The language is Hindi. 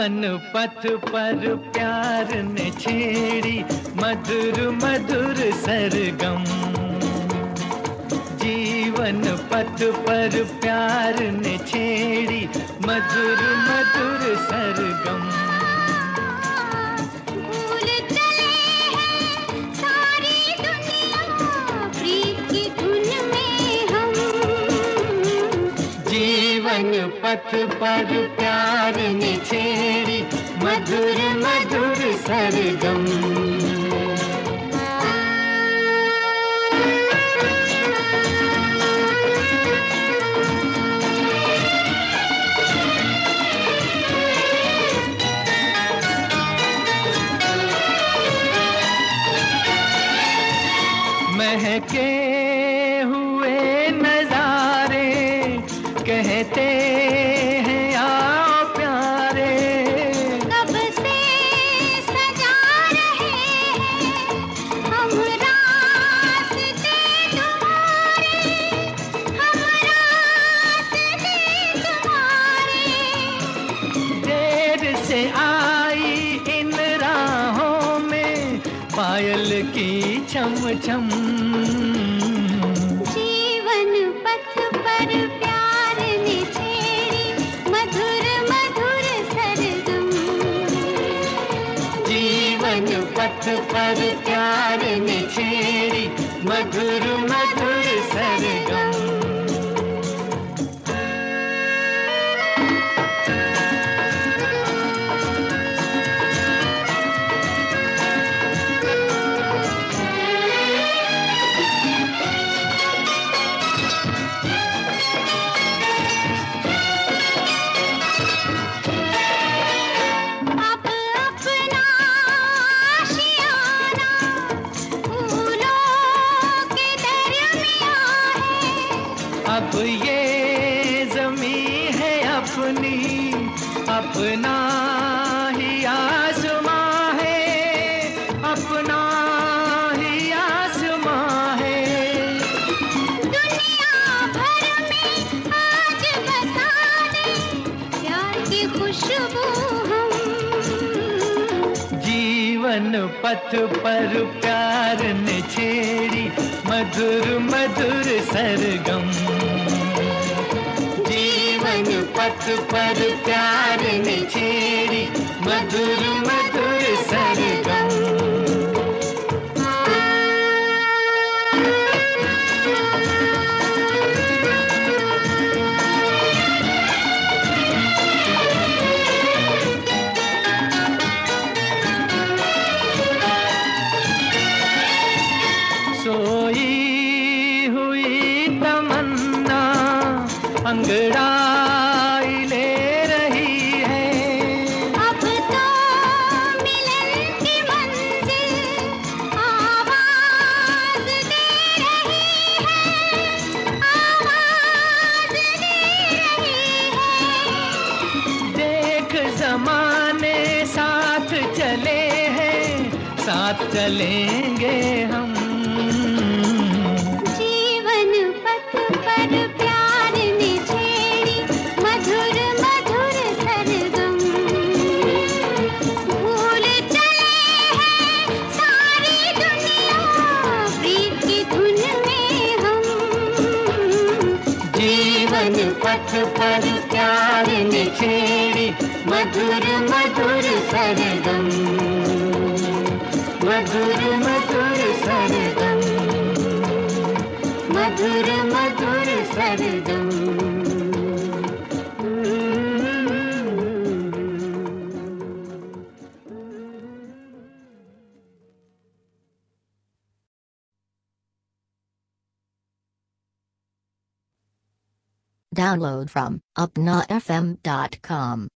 जीवन पथ पर प्यार ने छेड़ी मधुर मधुर सरगम। जीवन पथ पर प्यार ने छेड़ी मधुर मधुर सरगम। भूल चले हैं सारी दुनिया प्रीत की धुन में हम। जीवन पथ पर प्यार ने छेड़ी मधुर मधुर सरगम। महके हुए नजारे कहते हैं आओ प्यारे। कब से सजा रहे हैं हम रास्ते तुम्हारे, हम रास्ते तुम्हारे। देर से आई इन राहों में पायल की छम छम। जीवन पथ पर प्यार ने छेड़ी मधुर मधुर सरगम। जीवन पथ पर प्यार ने छेड़ी मधुर मधुर सरगम। अब ये ज़मीं है अपनी, अपना ही आसमां है, अपना ही आसमां है। दुनिया भर में आज बसा दे प्यार की खुशबू हम। जीवन पथ पर प्यार ने छेड़ी मधुर मधुर सरगम। जीवन पथ पर प्यार ने छेड़ी मधुर मधुर सरगम। सोई हुई तमन्ना अंगड़ाई ले रही है। अब तो मिलन की मंजिल आवाज दे रही है, आवाज दे रही है। देख ज़माने साथ चले हैं, साथ चलेंगे हम। जीवन पथ पर प्यार ने छेड़ी मधुर मधुर सरगम। भूल चले हैं सारी दुनिया प्रीत की धुन में हम। जीवन पथ पर प्यार ने छेड़ी मधुर मधुर सरगम। मधुर मधुर सरगम। मधुर मधुर सरगम। Download from upnafm.com.